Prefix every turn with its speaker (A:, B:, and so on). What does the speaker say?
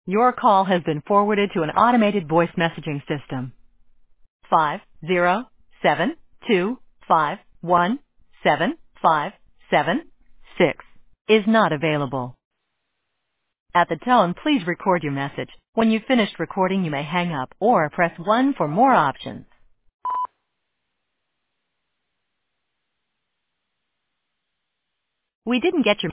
A: Your call has been forwarded to an automated voice messaging system. 50725175776 is not available. At the tone, please record your message. When you've finished recording, you may hang up or press 1 for more options. We didn't get your